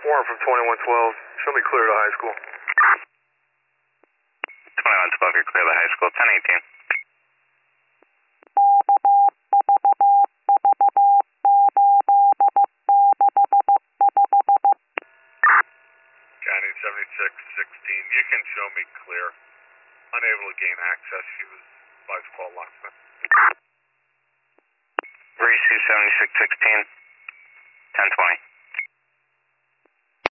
Warren from 2112. Show me clear to high school. 2112, you're clear to high school. 1018. County 7616. You can show me clear. Unable to gain access. She was advised to call locksmith. Reese 7616. 1020.